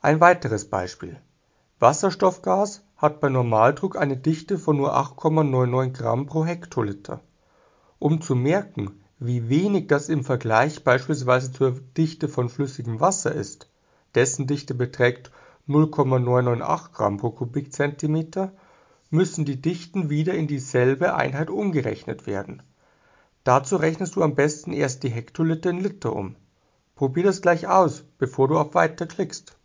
Ein weiteres Beispiel: Wasserstoffgas hat bei Normaldruck eine Dichte von nur 8,99 Gramm pro Hektoliter. Um zu merken, wie wenig das im Vergleich beispielsweise zur Dichte von flüssigem Wasser ist, dessen Dichte beträgt 0,998 Gramm pro Kubikzentimeter, müssen die Dichten wieder in dieselbe Einheit umgerechnet werden. Dazu rechnest du am besten erst die Hektoliter in Liter um. Probier das gleich aus, bevor du auf Weiter klickst.